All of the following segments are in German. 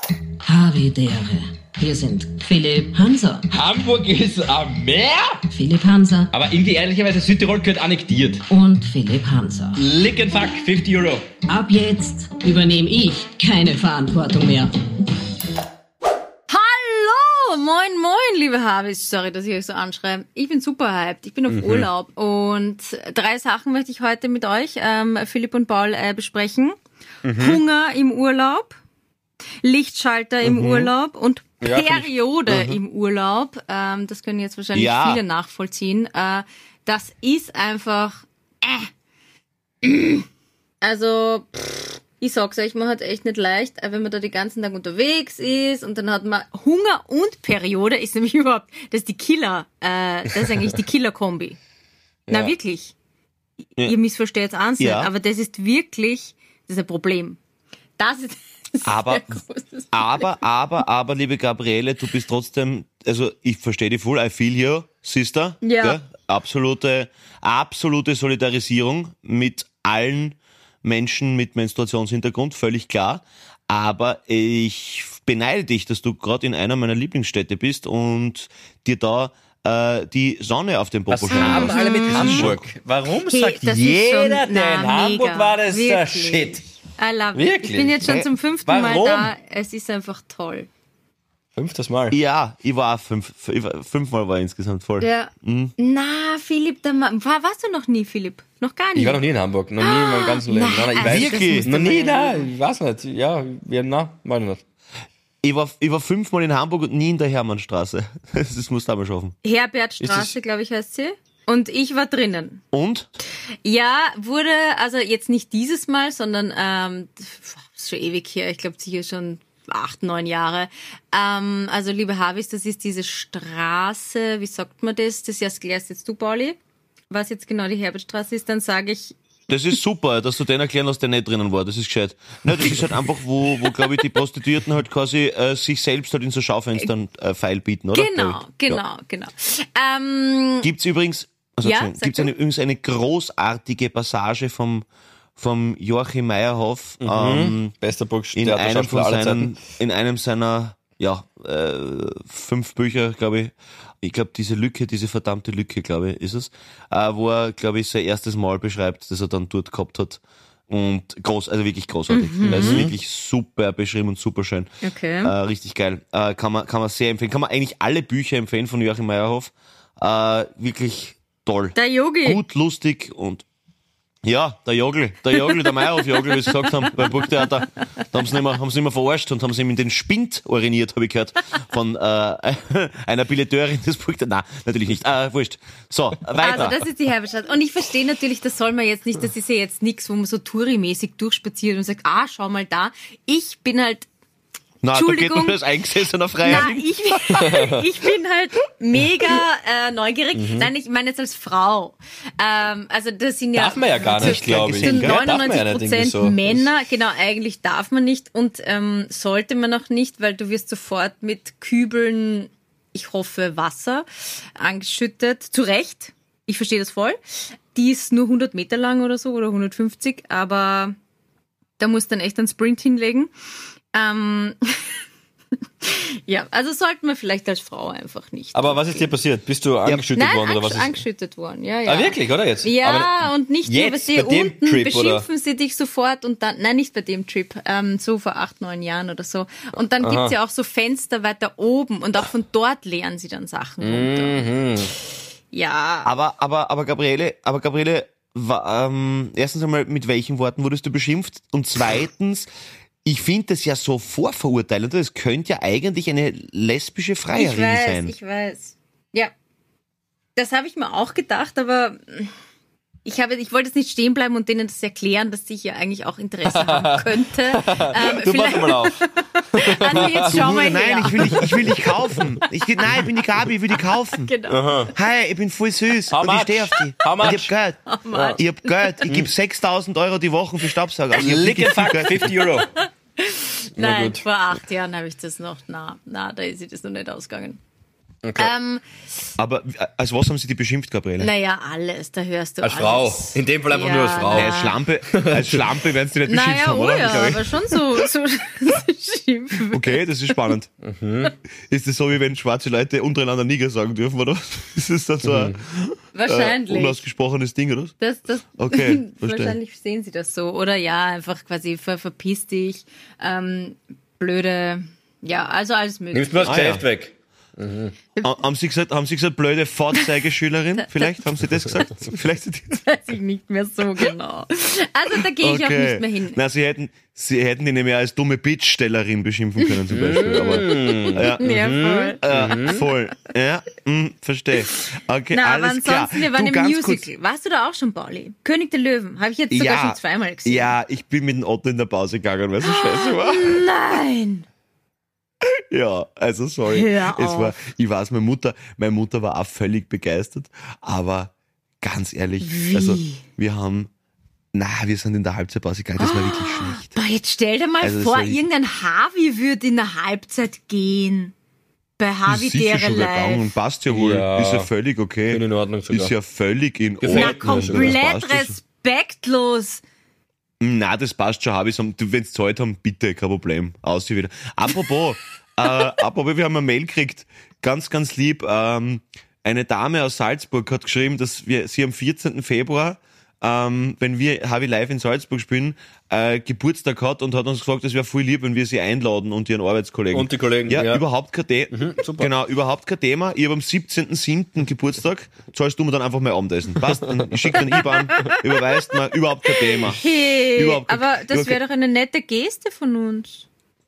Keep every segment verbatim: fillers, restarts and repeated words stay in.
Havidere. Hier sind Philipp Hanser. Hamburg ist am Meer? Philipp Hanser. Aber irgendwie ehrlicherweise Südtirol gehört annektiert. Und Philipp Hanser. Lick and fuck, fünfzig Euro. Ab jetzt übernehme ich keine Verantwortung mehr. Hallo, moin moin, liebe Habis. Sorry, dass ich euch so anschreibe. Ich bin super hyped. Ich bin auf mhm. Urlaub. Und drei Sachen möchte ich heute mit euch, ähm, Philipp und Paul, äh, besprechen. Mhm. Hunger im Urlaub, Lichtschalter im mhm. Urlaub und Periode ja, ich... im Urlaub. Ähm, das können jetzt wahrscheinlich ja. viele nachvollziehen. Äh, das ist einfach... Äh. Also, pff, ich sag's euch, man hat echt nicht leicht, wenn man da den ganzen Tag unterwegs ist und dann hat man Hunger und Periode, ist nämlich überhaupt, das ist die Killer, äh, das ist eigentlich die Killer-Kombi. Ja. Na wirklich. Ja. Ihr missversteht eins nicht, ja. aber das ist wirklich, das ist ein Problem. Das ist... Aber, aber, aber, aber, liebe Gabriele, du bist trotzdem, also ich verstehe dich voll, I feel you, Sister. Ja. Gell? Absolute, absolute Solidarisierung mit allen Menschen mit Menstruationshintergrund, völlig klar. Aber ich beneide dich, dass du gerade in einer meiner Lieblingsstädte bist und dir da äh, die Sonne auf den Popo scheint. Was haben alle mit Hamburg? Warum hey, sagt jeder denn, Hamburg mega. War das der Shit? I love it. Wirklich? Ich bin jetzt schon zum fünften Warum? Mal da. Es ist einfach toll. Fünftes Mal? Ja, ich war auch fünf, fünfmal war ich insgesamt voll. Ja. Mhm. Na, Philipp, da war, warst du noch nie, Philipp? Noch gar nicht? Ich war noch nie in Hamburg. Noch nie in meinem ganzen Leben. Nein, nein, ich also weiß wirklich? Noch nie, nein, ich weiß nicht. Ja, wir, na, weiß nicht. Ich war, ich war fünfmal in Hamburg und nie in der Hermannstraße. Das musst du aber schaffen. Herbertstraße, glaube ich, heißt sie. Und ich war drinnen. Und? Ja, wurde, also jetzt nicht dieses Mal, sondern ähm, ist schon ewig her, ich glaube sicher schon acht, neun Jahre. Ähm, also liebe Havis, das ist diese Straße, wie sagt man das? Das erklärst jetzt du, Pauli, was jetzt genau die Herbertstraße ist, dann sage ich... Das ist super, dass du den erklären lässt, der nicht drinnen war, das ist gescheit. Nein, das ist halt einfach, wo, wo glaube ich, die Prostituierten halt quasi äh, sich selbst halt in so Schaufenstern äh, Pfeil bieten, oder? Genau, genau, ja. genau. Ähm, Gibt's übrigens... Also ja, gibt es eine, übrigens eine großartige Passage vom, vom Joachim Meyerhoff mhm. ähm, Bester in, einem von seinen, in einem seiner ja, äh, fünf Bücher, glaube ich. Ich glaube, diese Lücke, diese verdammte Lücke, glaube ich, ist es, äh, wo er, glaube ich, sein erstes Mal beschreibt, das er dann dort gehabt hat. Und groß, also wirklich großartig. Mhm. Das ist wirklich super beschrieben und super schön. Okay. Äh, richtig geil. Äh, kann man, kann man sehr empfehlen. Kann man eigentlich alle Bücher empfehlen von Joachim Meyerhoff. Äh, wirklich toll. Der Yogi. Gut, lustig und ja, der Jogl, der Jogl, der Meyerhoff-Jogl, wie sie gesagt haben, beim Burgtheater. Da haben sie nicht mehr, haben sie nicht mehr verarscht und haben sie ihm in den Spind uriniert, habe ich gehört, von äh, einer Billeteurin des Burgtheaters. Nein, natürlich nicht. Äh, wurscht. So, weiter. Also das ist die Herbertstadt. Und ich verstehe natürlich, das soll man jetzt nicht, das ist ja jetzt nichts, wo man so tourimäßig durchspaziert und sagt, ah, schau mal da. Ich bin halt Na, da geht man als eingesessener Freier. Nein, ich, ich bin halt mega äh, neugierig. Mhm. Nein, ich meine jetzt als Frau. Ähm, also das sind ja... Darf man ja gar nicht, glaube ich. Sind neunundneunzig Prozent ja so. Männer. Genau, eigentlich darf man nicht und ähm, sollte man auch nicht, weil du wirst sofort mit Kübeln, ich hoffe Wasser, angeschüttet. Zu Recht. Ich verstehe das voll. Die ist nur hundert Meter lang oder so oder hundertfünfzig, aber da musst du dann echt einen Sprint hinlegen. Ähm, ja, also sollten wir vielleicht als Frau einfach nicht. Aber was ist dir passiert? Bist du angeschüttet Nein, worden? Nein, oder was ist? angeschüttet worden, ja, ja. Ah, wirklich, oder jetzt? Ja, aber und nicht nur, jetzt, sie bei dem unten Trip, beschimpfen oder? sie dich sofort und dann, nein, nicht bei dem Trip, ähm, so vor acht, neun Jahren oder so. Und dann Aha. gibt's ja auch so Fenster weiter oben und auch von dort leeren sie dann Sachen runter. Mhm. Ja. Aber, aber, aber Gabriele, aber Gabriele, wa, ähm, erstens einmal, mit welchen Worten wurdest du beschimpft? Und zweitens, ich finde das ja so vorverurteilend. Das könnte ja eigentlich eine lesbische Freierin ich weiß, sein. Ich weiß, ja. Das habe ich mir auch gedacht, aber ich habe, ich wollte jetzt nicht stehen bleiben und denen das erklären, dass ich ja eigentlich auch Interesse haben könnte. Ähm, du mach mal auf. Also jetzt schau mal Nein, her. ich will dich, ich will dich kaufen. Ich, nein, ich bin die Gabi, ich will die kaufen. Genau. Hi, ich bin voll süß How und much? ich stehe auf die. How much? Und ich hab Geld. much? Ich hab Geld. Ich gebe sechstausend Euro die Woche für Staubsauger. Also ich hab Lick wirklich and viel fuck, Geld. fünfzig Euro. Nein, gut. vor acht Jahren habe ich das noch, na, na, da ist das noch nicht ausgegangen. Okay. Ähm, Aber als was haben sie die beschimpft, Gabriele? naja, alles, da hörst du Als alles. Frau. In dem Fall einfach Ja, nur als Frau. Naja, als Schlampe, als Schlampe werden sie nicht beschimpft Naja, haben, oh oder? ja, Glaub ich. aber schon so, so schimpfen. Okay, das ist spannend. Ist das so, wie wenn schwarze Leute untereinander Nigger sagen dürfen, oder? Ist das dann so ein Wahrscheinlich. äh, unausgesprochenes Ding, oder? Das, das, Okay, verstehe. wahrscheinlich sehen sie das so. Oder ja, einfach quasi ver, verpiss dich, ähm, blöde, ja, also alles mögliche. Nimmst mir das Ah, Geschäft ja. weg. Ha- Haben Sie gesagt, haben Sie gesagt, blöde Vorzeigeschülerin? Vielleicht haben Sie das gesagt? Vielleicht. Weiß ich nicht mehr so genau. Also da gehe ich auch Okay. nicht mehr hin. Na, Sie hätten, Sie hätten die nämlich als dumme Bittstellerin beschimpfen können, zum Beispiel. Aber, ja, Ja, voll. äh, voll. Ja, mh, verstehe. Okay, Na, aber alles klar. ansonsten, wir waren Du, im ganz Musical. kurz- Warst du da auch schon, Pauli? König der Löwen. Habe ich jetzt sogar schon zweimal gesehen. Ja, ich bin mit dem Otto in der Pause gegangen, weil es so scheiße war. Nein! Ja, also sorry. Hör Es auf. war, ich weiß, meine Mutter, meine Mutter war auch völlig begeistert, aber ganz ehrlich, Wie? also wir haben, na, wir sind in der Halbzeitpause gegangen, das war wirklich schlecht. Boah, jetzt stell dir mal Also das vor, war- irgendein Harvey würde in der Halbzeit gehen. Bei Harvey Ist sicher Dere schon gegangen, live. passt ja wohl, Ja. ist ja völlig okay. Bin in Ordnung sogar. Ist ja völlig in Gefällt Na, Ordnung. mir Das komplett passt ja schon. respektlos. Na, das passt schon, habe ich so, du, wenn's Zeit haben, bitte, kein Problem. Aus hier wieder. Apropos, äh, apropos, wir haben eine Mail gekriegt, ganz, ganz lieb, ähm, eine Dame aus Salzburg hat geschrieben, dass wir, sie am vierzehnten Februar, ähm, wenn wir Harvey Live in Salzburg spielen, äh, Geburtstag hat und hat uns gesagt, es wäre voll lieb, wenn wir sie einladen und ihren Arbeitskollegen. Und die Kollegen, Ja, ja. überhaupt kein Thema. super. Genau, überhaupt kein Thema. Ich habe am siebzehnten siebten Geburtstag, zahlst du mir dann einfach mein Abendessen. Passt? Dann ich schicke den I B A N, überweist mir, überhaupt kein Thema. Hey, Überhaupt kein- aber das überhaupt wäre doch eine nette Geste von uns.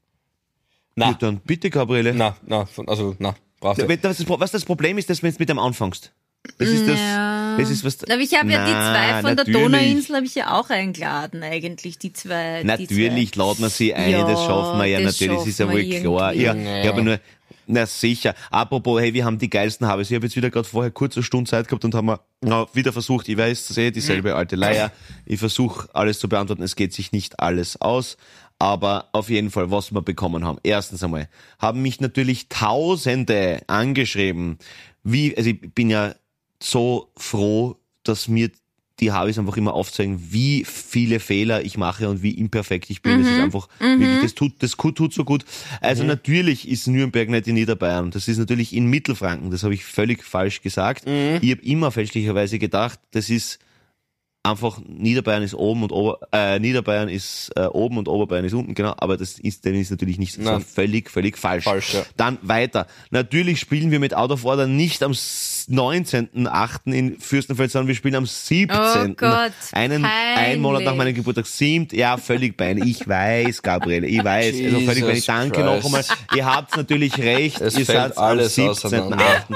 Ja, Na, dann bitte, Gabriele. na, na, von- also, na, brauchst du. Wenn das, das- was das Problem ist, dass wenn du mit dem anfängst. Das ist das, Ja. das ist was. Aber ich habe ja die Na, zwei von der natürlich. Donauinsel habe ich ja auch eingeladen eigentlich, die zwei. Natürlich die zwei. laden wir sie ein, Ja, das schaffen wir ja das natürlich, das ist ja schaffen wohl wir klar. Ja, irgendwie. ich habe nur, na sicher. Apropos, hey, wir haben die geilsten Habes. Ich habe jetzt wieder gerade vorher kurz eine Stunde Zeit gehabt und haben wir na, wieder versucht, ich weiß, das ist eh dieselbe alte Leier. Ich versuche alles zu beantworten, es geht sich nicht alles aus. Aber auf jeden Fall, was wir bekommen haben. Erstens einmal haben mich natürlich Tausende angeschrieben. Wie, also ich bin ja so froh, dass mir die Habis einfach immer aufzeigen, wie viele Fehler ich mache und wie imperfekt ich bin. Das ist einfach wirklich, das tut, das tut so gut. Also natürlich ist Nürnberg nicht in Niederbayern. Das ist natürlich in Mittelfranken. Das habe ich völlig falsch gesagt. Ich habe immer fälschlicherweise gedacht, das ist einfach Niederbayern ist oben und Ober, äh, Niederbayern ist äh, oben und Oberbayern ist unten, genau, aber das ist, denn ist natürlich nicht, das war Nein. völlig, völlig falsch. Falsch, ja. Dann weiter. Natürlich spielen wir mit Out of Order nicht am neunzehnten achten in Fürstenfeld, sondern wir spielen am siebzehnten Oh Gott, Einen, ein Monat nach meinem Geburtstag. Siebt, ja, völlig peinlich. Ich weiß, Gabriele, ich weiß. Also völlig Jesus peinlich. Danke Christ. noch einmal. Ihr habt natürlich recht. Es Ihr fällt seid am alles siebzehnten achten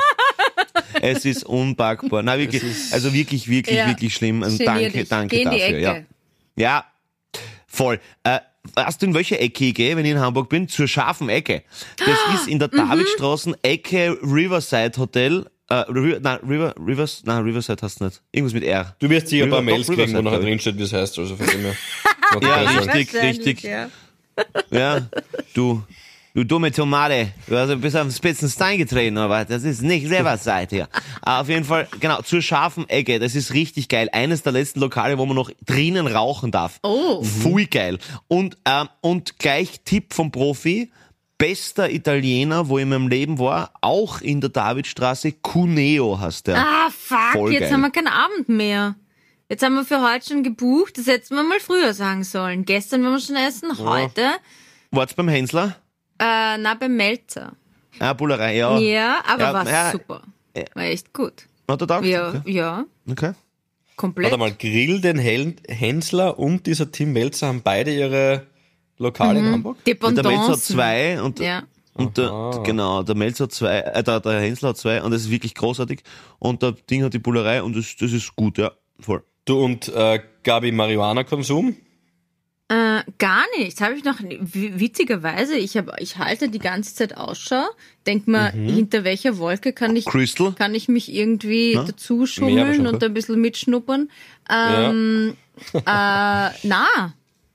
Es ist unpackbar. Na, wirklich, also wirklich, wirklich, Ja. wirklich schlimm. Und Genier danke, dich. danke Geh in die dafür. Ja. Ecke. ja, voll. Äh, weißt du, in welche Ecke ich gehe, wenn ich in Hamburg bin? Zur scharfen Ecke. Das ist in der Mhm. Davidstraßen, Ecke Riverside Hotel. Äh, River, nein, River, Rivers, nein, Riverside hast du nicht. Irgendwas mit R. Du wirst sicher ein paar River- Mails doch, kriegen, wo Riverside, nachher glaub ich. drinsteht, wie es heißt, also von dem her. Ja, Okay, richtig, Wahrscheinlich, richtig. Ja. Ja, du, du dumme Tomate. Du hast ein bisschen auf den spitzen Stein getreten, aber das ist nicht Riverside hier. Aber auf jeden Fall, genau, zur scharfen Ecke. Das ist richtig geil. Eines der letzten Lokale, wo man noch drinnen rauchen darf. Oh. Pfui geil. Und, ähm, und gleich Tipp vom Profi. Bester Italiener, wo ich in meinem Leben war, auch in der Davidstraße, Cuneo heißt der. Ah, fuck, Voll jetzt geil. haben wir keinen Abend mehr. Jetzt haben wir für heute schon gebucht, das hätten wir mal früher sagen sollen. Gestern wollen wir schon essen, heute, Wart's beim Hänsler? äh, na, beim Melzer. Ah, Bullerei, ja. Ja, aber Ja, war ja. super. War echt gut. Hat er gedacht? Ja, Okay. ja, okay. komplett. Warte mal, Grill den Hel- Hensler und dieser Tim Melzer haben beide ihre Lokale in Hamburg? Der Melzer hat Dependancen. zwei und, Ja. und der, genau, der Melzer hat zwei, äh, der, der Hänsler hat zwei und das ist wirklich großartig. Und der Ding hat die Bullerei und das, das ist gut, ja, voll. Du und äh, Gabi Marihuana-Konsum? Äh, gar nichts. Habe ich noch w- witzigerweise. Ich habe, ich halte die ganze Zeit Ausschau. Denk mal, hinter welcher Wolke kann ich Crystal? kann ich mich irgendwie Mehr dazuschummeln wahrscheinlich. und ein bisschen mitschnuppern. Ähm, äh, na,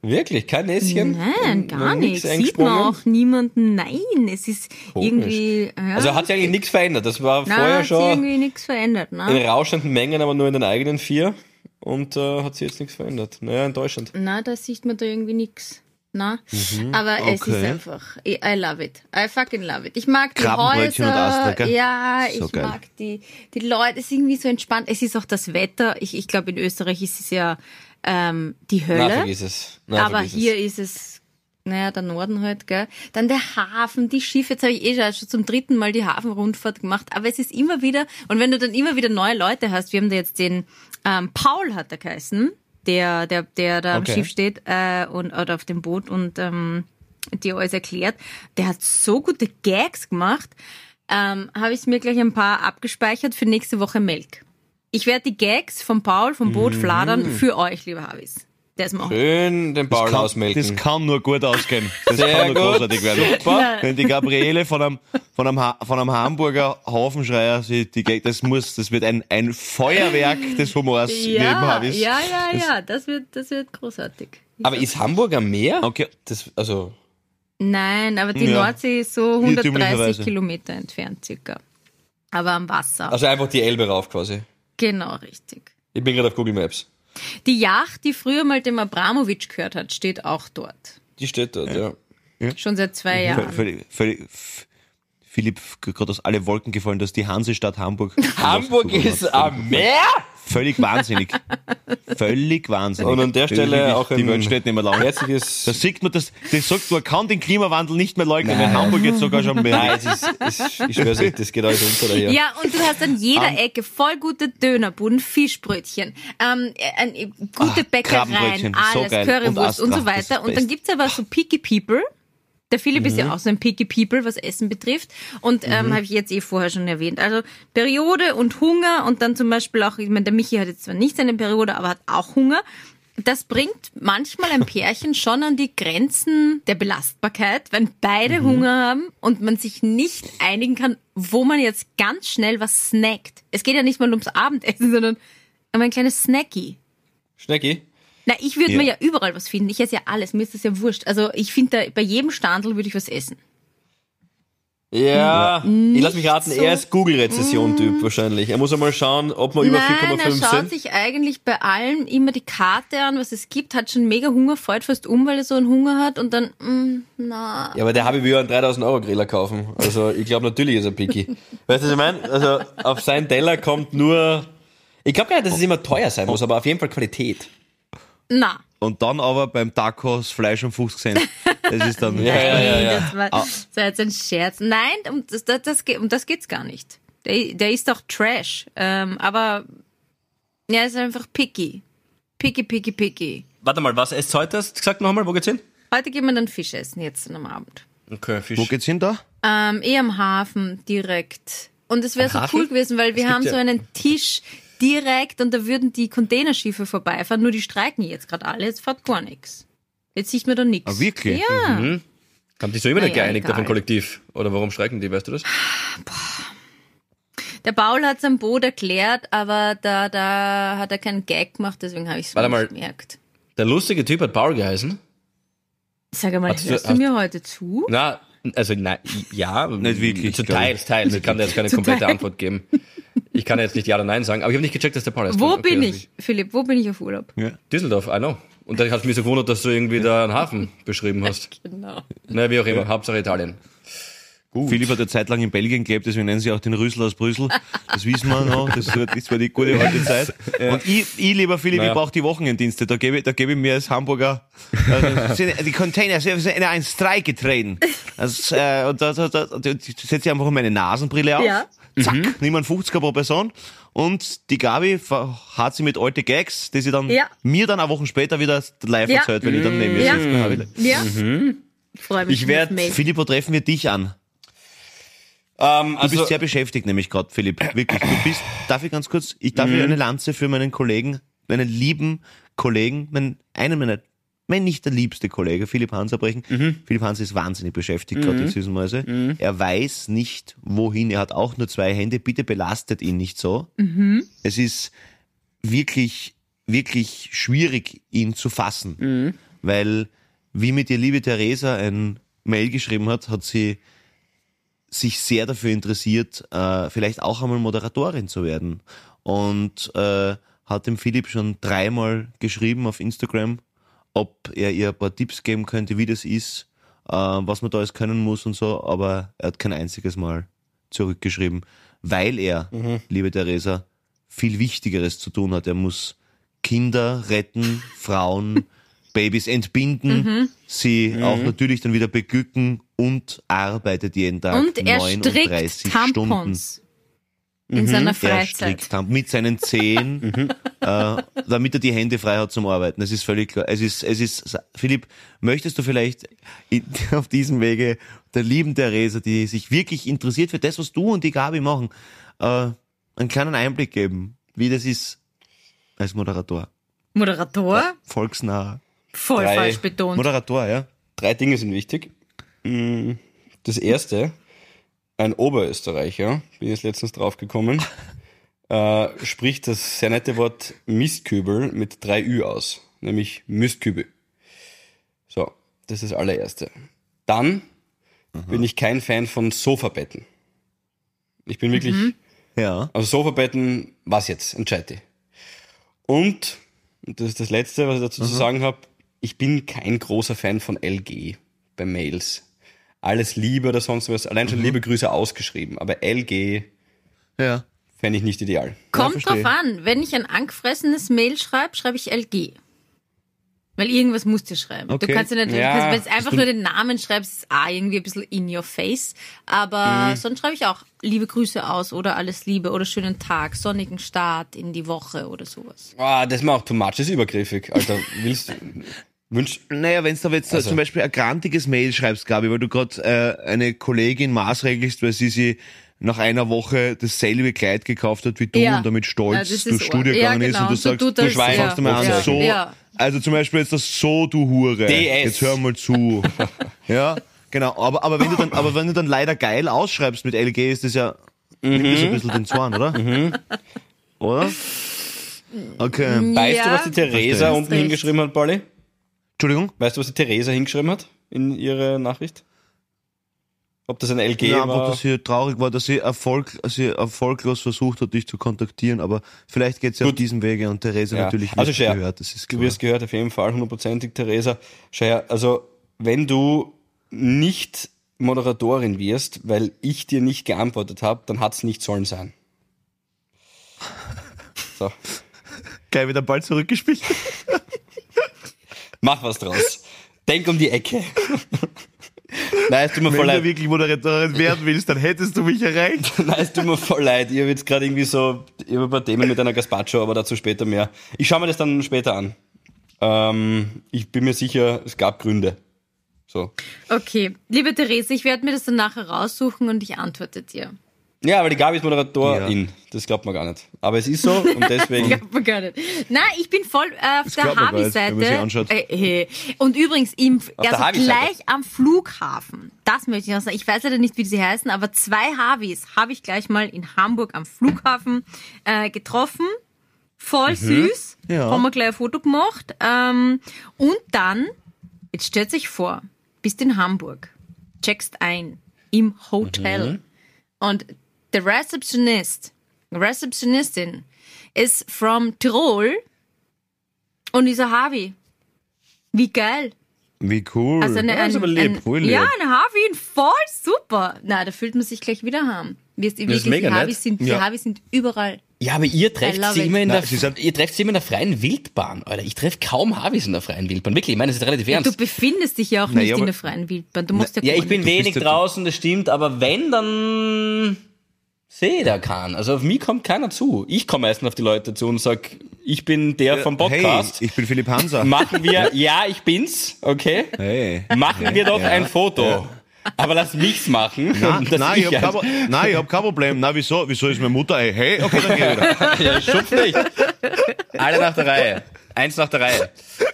Wirklich? Kein Näschen? Nein, gar Noch nichts. Sieht eingesprungen? man auch niemanden. Nein, es ist Komisch. irgendwie... Ja, Also hat sich eigentlich nichts verändert. Das war nein, vorher hat sich schon irgendwie nichts verändert. Ne? in rauschenden Mengen, aber nur in den eigenen vier. Und äh, hat sich jetzt nichts verändert. Naja, enttäuschend. Na, da sieht man da irgendwie nichts. Na, aber es okay. ist einfach, I, I love it. I fucking love it. Ich mag die Krabbenbrötchen und Häuser. Astra, gell? Ja, So ich geil. mag die, die Leute. Es ist irgendwie so entspannt. Es ist auch das Wetter. Ich, ich glaube, in Österreich ist es ja ähm, die Na, Hölle. vergiss es. Na, aber vergiss hier es. ist es, naja, der Norden halt, gell. Dann der Hafen, die Schiffe. Jetzt habe ich eh schon zum dritten Mal die Hafenrundfahrt gemacht. Aber es ist immer wieder, und wenn du dann immer wieder neue Leute hast, wir haben da jetzt den, ähm, Paul hat er geheißen, der, der, der da am Okay. Schiff steht, äh, und, oder auf dem Boot und, ähm, dir alles erklärt. Der hat so gute Gags gemacht. Ähm, habe ich mir gleich ein paar abgespeichert für nächste Woche Melk. Ich werde die Gags von Paul vom Boot fladern für euch, liebe Havis. Das machen. Schön den Paul Das kann, ausmelken. das kann nur gut ausgehen. Das Sehr kann nur gut. großartig werden. Super. Wenn die Gabriele von einem, von einem, Ha- von einem Hamburger Hafenschreier sieht, die, Gag- das muss, das wird ein, ein Feuerwerk des Humors neben Ja, Havis. ja, ja, ja, das wird, das wird großartig. Aber ist Hamburg am Meer? Okay. Das, also, Nein, aber die Ja. Nordsee ist so hundertdreißig Irrtümlicherweise. Kilometer entfernt circa. Aber am Wasser. also einfach die Elbe rauf quasi. Genau, richtig. Ich bin gerade auf Google Maps. Die Yacht, die früher mal dem Abramowitsch gehört hat, steht auch dort. Die steht dort, ja. Schon seit zwei Völlig, Jahren. völlig, völlig, f- Philipp, gerade aus alle Wolken gefallen, dass die Hansestadt Hamburg. Hamburg ist am Meer? Völlig wahnsinnig. Völlig wahnsinnig. Und an der Stelle Wirklich, auch die ein Welt steht nicht mehr lang. herzliches... Da sieht man, das, das sagt, man kann den Klimawandel nicht mehr leugnen, wenn Hamburg jetzt sogar schon mehr. Nein, es ist, es, ich schwör's euch, das geht alles unter daher. Ja, und du hast an jeder Ecke voll gute Dönerbuden, Fischbrötchen, ähm, äh, gute Ah, Bäckereien, Krabbenbrötchen, so alles, geil. Currywurst Und und, so Astra, das ist weiter. Und dann best. gibt's aber so Picky People. Der Philipp ist Mhm. ja auch so ein Picky People, was Essen betrifft. Und ähm, habe ich jetzt eh vorher schon erwähnt. Also Periode und Hunger und dann zum Beispiel auch, ich meine, der Michi hat jetzt zwar nicht seine Periode, aber hat auch Hunger. Das bringt manchmal ein Pärchen schon an die Grenzen der Belastbarkeit, wenn beide Mhm. Hunger haben und man sich nicht einigen kann, wo man jetzt ganz schnell was snackt. Es geht ja nicht mal ums Abendessen, sondern um ein kleines Snacky. Schnecki? Na, ich würde Ja. mir ja überall was finden. Ich esse ja alles. Mir ist das ja wurscht. Also ich finde, da bei jedem Standel würde ich was essen. Ja, ich lass mich raten, so- er ist Google-Rezession-Typ wahrscheinlich. Er muss einmal schauen, ob wir über vier Komma Nein, er fünf schaut sind. sich eigentlich bei allem immer die Karte an, was es gibt, hat schon mega Hunger, fällt fast um, weil er so einen Hunger hat und dann, mm, na. Ja, aber der habe will ja einen dreitausend Euro Griller kaufen. Also ich glaube, natürlich ist er picky. Weißt du, was ich meine? Also auf seinen Teller kommt nur... Ich glaube gar nicht, dass es immer teuer sein muss, aber auf jeden Fall Qualität. Na. Und dann aber beim Tacos Fleisch um fünfzig Cent. Das ist dann... Ja, ja, ja, ja. Das war, das war jetzt ein Scherz. Nein, um das, das, das, geht- um das geht's gar nicht. Der, der ist doch Trash. Ähm, aber er ist einfach picky. Picky, picky, picky. Warte mal, was esst heute? Hast du gesagt noch einmal, wo geht's hin? Heute gehen wir dann Fisch essen, jetzt am Abend. Okay, Fisch. Wo geht's hin da? Ähm, eh am Hafen direkt. Und es wäre Am so Hafen? cool gewesen, weil wir Es gibt haben ja- so einen Tisch direkt und da würden die Containerschiffe vorbeifahren, nur die streiken jetzt gerade alle, jetzt fährt gar nichts. Jetzt sieht man da nichts. Ah, wirklich? Ja. Mhm. Haben die so immer nicht Naja, geeinigt egal. auf ein Kollektiv? Oder warum streiken die, weißt du das? Der Paul hat es am Boot erklärt, aber da, da hat er keinen Gag gemacht, deswegen habe ich es Warte nicht mal. gemerkt. Der lustige Typ hat Paul geheißen. Sag einmal, Hast du- hörst du hast- mir heute zu? Na, also nein, ja. Nicht wirklich, Zu glaub ich. teils, teils. Ich kann dir jetzt keine Zu komplette Teil. Antwort geben. Ich kann jetzt nicht Ja oder Nein sagen, aber ich habe nicht gecheckt, dass der Paul heißt. Wo Okay, bin also ich, Philipp? Wo bin ich auf Urlaub? Ja. Düsseldorf, I know. Und da hat mich so gewundert, dass du irgendwie da einen Hafen beschrieben hast. Genau. Na, wie auch immer, Hauptsache Italien. Philipp hat eine Zeit lang in Belgien gelebt, deswegen nennen sie auch den Rüssel aus Brüssel. Das wissen wir noch, das war, das war die gute alte Zeit. Und ich, ich lieber Philipp, Naja. ich brauche die Wochenenddienste, da gebe ich, da gebe ich mir als Hamburger, also, sind die Container sind in einen Streik getreten. Also, äh, und da, da, da, da setze ich einfach meine Nasenbrille auf, Ja. zack, Mhm. nimm einen fünfziger pro Person und die Gabi hat sie mit alte Gags, die sie dann Ja. mir dann eine Woche später wieder live Ja. erzählt, wenn ich dann neben mir Ja. sitze. Ja. Ich freue mich. Ich werd auf Mail. Philipp, wo treffen wir dich an? Ähm, Du also, bist sehr beschäftigt, nämlich gerade, Philipp. Wirklich. Du bist, darf ich ganz kurz, ich darf hier eine Lanze für meinen Kollegen, meinen lieben Kollegen, meinen, einen meiner, wenn nicht der liebste Kollege, Philipp Hans erbrechen. Philipp Hans ist wahnsinnig beschäftigt, gerade die süßen Mäuse. Er weiß nicht, wohin. Er hat auch nur zwei Hände. Bitte belastet ihn nicht so. Es ist wirklich, wirklich schwierig, ihn zu fassen. weil wie mit ihr liebe Theresa ein Mail geschrieben hat, hat sie sich sehr dafür interessiert, äh, vielleicht auch einmal Moderatorin zu werden. Und äh, hat dem Philipp schon dreimal geschrieben auf Instagram, ob er ihr ein paar Tipps geben könnte, wie das ist, äh, was man da alles können muss und so, aber er hat kein einziges Mal zurückgeschrieben, weil er, mhm. liebe Theresa, viel Wichtigeres zu tun hat. Er muss Kinder retten, Frauen, Babys entbinden, mhm. sie mhm. auch natürlich dann wieder beglücken und arbeitet jeden Tag und er neununddreißig strickt Tampons Stunden. In mhm. seiner Er Freizeit. strickt Tampons mit seinen Zehen, äh, damit er die Hände frei hat zum Arbeiten. Es ist völlig klar. Es ist, es ist, Philipp, möchtest du vielleicht in, auf diesem Wege der lieben Theresa, die sich wirklich interessiert für das, was du und die Gabi machen, äh, einen kleinen Einblick geben, wie das ist als Moderator? Moderator? Ja, volksnah. Voll Drei. falsch betont. Moderator, ja. Drei Dinge sind wichtig. Das erste, ein Oberösterreicher, bin jetzt letztens draufgekommen, äh, spricht das sehr nette Wort Mistkübel mit drei Ü aus, nämlich Mistkübel. So, das ist das allererste. Dann mhm. bin ich kein Fan von Sofabetten. Ich bin wirklich, Mhm. Ja. also Sofabetten, was jetzt? Entscheide. Und, und das ist das Letzte, was ich dazu zu sagen habe, ich bin kein großer Fan von L G bei Mails. Alles Liebe oder sonst was, allein schon liebe Grüße ausgeschrieben, aber L G Ja. fände ich nicht ideal. Kommt Ja, verstehe. drauf an. Wenn ich ein angefressenes Mail schreibe, schreibe ich L G. Weil irgendwas musst du schreiben. Okay. Du kannst ja nicht, Ja, du kannst, wenn du einfach nur den Namen schreibst, ist A irgendwie ein bisschen in your face. Aber sonst schreibe ich auch liebe Grüße aus oder alles Liebe oder schönen Tag, sonnigen Start in die Woche oder sowas. Ah, das ist mir auch too much, das ist übergriffig. Alter, willst du, wünsch, Naja, wenn du aber jetzt Also- zum Beispiel ein grantiges Mail schreibst, Gabi, weil du gerade äh, eine Kollegin maßregelst, weil sie sie nach einer Woche dasselbe Kleid gekauft hat wie du Ja. und damit Ja, stolz das durchs ist Studio Ohr- ja, gegangen ist genau. und du So sagst, tut du das, Schwein, ja. sagst du mal an, Ja. so, Ja. also zum Beispiel jetzt das so, du Hure. D S. Jetzt hör mal zu. Ja, genau. Aber, aber wenn du dann, aber wenn du dann leider geil ausschreibst mit L G, ist das ja, nimmt das ein bisschen den Zorn, oder? Oder? Okay. weißt Ja. du, was die Theresa Verstehe. unten recht. hingeschrieben hat, Pauli? Entschuldigung? Weißt du, was die Theresa hingeschrieben hat in ihre Nachricht? Ob das ein L G Ja, einfach, war? dass sie traurig war, dass sie, Erfolg, sie erfolglos versucht hat, dich zu kontaktieren, aber vielleicht geht sie auf Gut. diesem Wege und Theresa Ja. natürlich Also, wird Scher, gehört, das ist Du klar. wirst gehört, auf jeden Fall, hundertprozentig, Theresa. Schau her, also, wenn du nicht Moderatorin wirst, weil ich dir nicht geantwortet habe, dann hat's nicht sollen sein. So, Geil, wieder bald zurückgespielt. mach was draus. Denk um die Ecke. Nein, es tut mir Wenn voll du leid. wirklich Moderatorin werden willst, dann hättest du mich erreicht. Nein, es tut mir voll leid. Ich habe jetzt gerade irgendwie so, ich habe ein paar Themen mit einer Gazpacho, aber dazu später mehr. Ich schaue mir das dann später an. Ähm, ich bin mir sicher, es gab Gründe. So. Okay, liebe Therese, ich werde mir das dann nachher raussuchen und ich antworte dir. Ja, aber die Gabi ist Moderatorin. Das glaubt man gar nicht. Aber es ist so und deswegen. Glaubt man gar nicht. Nein, ich bin voll äh, auf der glaubt man gar nicht, wenn man sie Harvey-Seite. anschaut. Äh, hey. Und übrigens, im, der also Harvey-Seite. gleich am Flughafen, das möchte ich noch sagen, ich weiß leider nicht, wie sie heißen, aber zwei Harveys habe ich gleich mal in Hamburg am Flughafen äh, getroffen. Voll süß. Ja. Haben wir gleich ein Foto gemacht. Ähm, und dann, jetzt stellt sich vor, bist in Hamburg, checkst ein im Hotel und der Rezeptionist, Rezeptionistin ist from Tirol und ist ein Harvey. Wie geil. Wie cool. Also eine, Ja, ist ein, aber lieb, ein, voll lieb. ja, ein Harvey, voll super. Na, da fühlt man sich gleich wieder haben. Wie es wirklich, mega die nett. Harveys sind, die Ja. Harveys sind überall. Ja, aber ihr I trefft love sie it. immer in der, Nein, sie sind- ihr trefft sie immer in der freien Wildbahn, Alter. Ich treffe kaum Harveys in der freien Wildbahn. Wirklich, ich meine, das ist relativ Du ernst. befindest dich ja auch Naja, nicht in aber- der freien Wildbahn. Du musst ja Ja, ich gucken. bin wenig bist ja- draußen, das stimmt, aber wenn, dann sehe da keinen. Also auf mich kommt keiner zu. Ich komme meistens auf die Leute zu und sag, ich bin der vom Podcast. Hey, ich bin Philipp Hanser. Machen wir, ja, ich bin's, okay? Hey. Machen wir doch Ja. ein Foto. Aber lass mich's machen. Nein, dass nein, ich ich hab halt- kein, nein, ich hab kein Problem. Nein, wieso? Wieso ist meine Mutter? Ey, hey, okay, dann geh wieder. Ja, schupf nicht. Alle nach der Reihe. Eins nach der Reihe.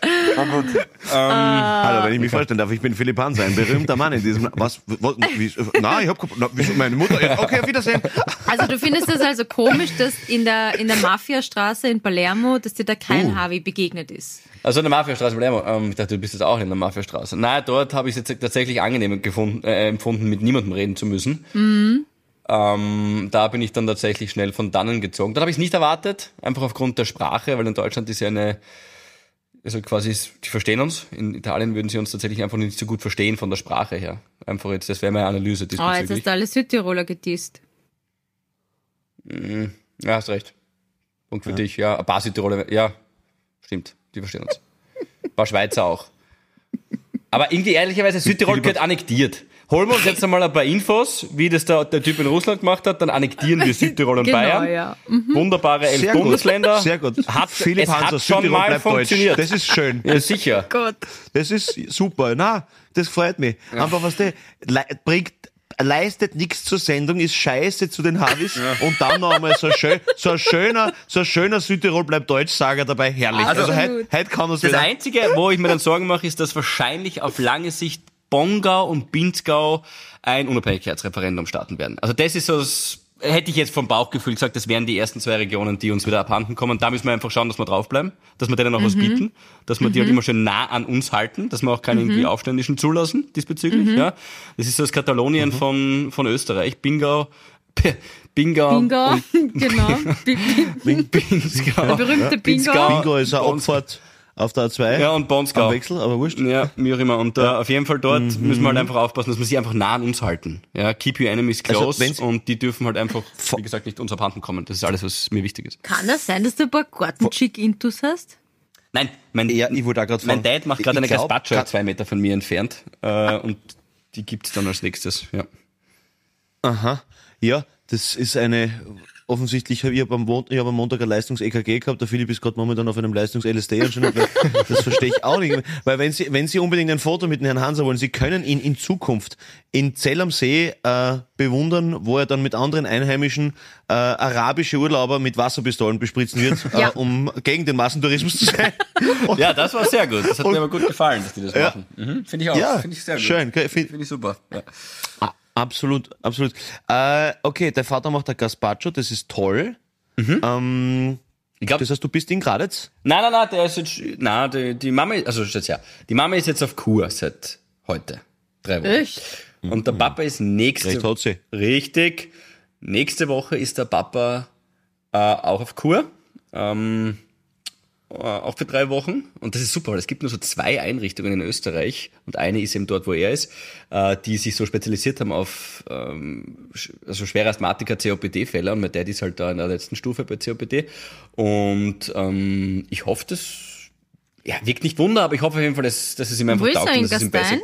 Hallo, wenn ich mich vorstellen darf, ich bin Philipp Hanser, ein berühmter Mann in diesem, was, was wie, na, ich hab, na, wie, meine Mutter, ja, okay, auf Wiedersehen. Also du findest das also komisch, dass in der, in der Mafiastraße in Palermo, dass dir da kein Uh. Harvey begegnet ist? Also in der Mafiastraße, Palermo. Ähm, ich dachte, du bist jetzt auch in der Mafiastraße. Nein, dort habe ich es jetzt tatsächlich angenehm gefunden, äh, empfunden, mit niemandem reden zu müssen. Mhm. Ähm, da bin ich dann tatsächlich schnell von dannen gezogen. Dann habe ich es nicht erwartet, einfach aufgrund der Sprache, weil in Deutschland ist ja eine, also quasi, die verstehen uns. In Italien würden sie uns tatsächlich einfach nicht so gut verstehen von der Sprache her. Einfach jetzt, das wäre meine Analyse Oh, diesbezüglich. jetzt hast du alle Südtiroler gedisst. Mhm. Ja, hast recht. Punkt für ja. dich, ja. Ein paar Südtiroler, ja, stimmt, die verstehen uns. Ein paar Schweizer auch. Aber irgendwie ehrlicherweise, Südtirol gehört annektiert. Holen wir uns jetzt einmal ein paar Infos, wie das der, der Typ in Russland gemacht hat, dann annektieren wir Südtirol und Genau, Bayern. ja. Mhm. Wunderbare elf Sehr Bundesländer. Gut. Sehr gut. Hat, Philipp es Hanser, hat schon Südtirol mal bleibt funktioniert. Deutsch. Das ist schön. Ja, sicher. Gott. Das ist super. Na, das freut mich. Ja. Einfach, was der le- bringt, leistet nichts zur Sendung, ist scheiße zu den Harvis ja. und dann noch einmal so schön, so ein schöner, so ein schöner Südtirol bleibt Deutsch-Sager dabei. Herrlich. Also, also heute, heute kann es Das wieder. Einzige, wo ich mir dann Sorgen mache, ist, dass wahrscheinlich auf lange Sicht Bongau und Pinzgau ein Unabhängigkeitsreferendum starten werden. Also das ist so, das hätte ich jetzt vom Bauchgefühl gesagt, das wären die ersten zwei Regionen, die uns wieder abhanden kommen. Da müssen wir einfach schauen, dass wir draufbleiben, dass wir denen auch mhm. was bieten, dass wir mhm. die halt immer schön nah an uns halten, dass wir auch keine mhm. irgendwie Aufständischen zulassen diesbezüglich. Mhm. Ja, das ist so das Katalonien mhm. von von Österreich. Bingau, Bingau, Bingo, genau. Pinzgau. Der berühmte Bingo. Bingo ist eine Abfahrt auf der A zwei. Ja, und Bonskau. Am Wechsel, aber wurscht. Ja, wie auch immer. Und uh, ja. auf jeden Fall dort mhm. müssen wir halt einfach aufpassen, dass wir sie einfach nah an uns halten. Ja, keep your enemies close. Also, und die dürfen halt einfach, wie gesagt, nicht uns abhanden kommen. Das ist alles, was mir wichtig ist. Kann das sein, dass du ein paar Garten-Chick-Intus hast? Nein, mein, ja, ich wollte gerade mein Dad macht gerade eine glaub, Gazpacho zwei Meter von mir entfernt. Äh, und die gibt's dann als nächstes. Ja. Aha. Ja, das ist eine... Offensichtlich habe ich hab am, ich hab am Montag ein Leistungs-E K G gehabt, der Philipp ist gerade momentan auf einem Leistungs-L S D anscheinend, das verstehe ich auch nicht. Weil wenn Sie, wenn Sie unbedingt ein Foto mit dem Herrn Hanser wollen, Sie können ihn in Zukunft in Zell am See äh, bewundern, wo er dann mit anderen Einheimischen äh, arabische Urlauber mit Wasserpistolen bespritzen wird, ja. äh, um gegen den Massentourismus zu sein. Ja, das war sehr gut. Das hat und, mir aber gut gefallen, dass die das ja. machen. Mhm. Finde ich auch. Ja, Finde ich sehr gut. Schön. Finde find ich super. Ja. Ah. Absolut, absolut. Äh, okay, der Vater macht ein Gazpacho, das ist toll. Mhm. Ähm, ich glaub, das heißt, du bist in Graditz? Nein, nein, nein, der ist jetzt, nein, die, die Mama, also jetzt ja, die Mama ist jetzt auf Kur seit heute. Drei Wochen. Echt? Und der Papa ist nächste Recht hat sie. Richtig. Nächste Woche ist der Papa äh, auch auf Kur. Ähm, auch für drei Wochen. Und das ist super, weil es gibt nur so zwei Einrichtungen in Österreich und eine ist eben dort, wo er ist, äh, die sich so spezialisiert haben auf ähm, also schwere Asthmatiker, C O P D-Fälle und mein Dad ist halt da in der letzten Stufe bei C O P D und ähm, ich hoffe, das ja, wirkt nicht Wunder, aber ich hoffe auf jeden Fall, dass, dass es ihm einfach taugt und dass es ihm besser.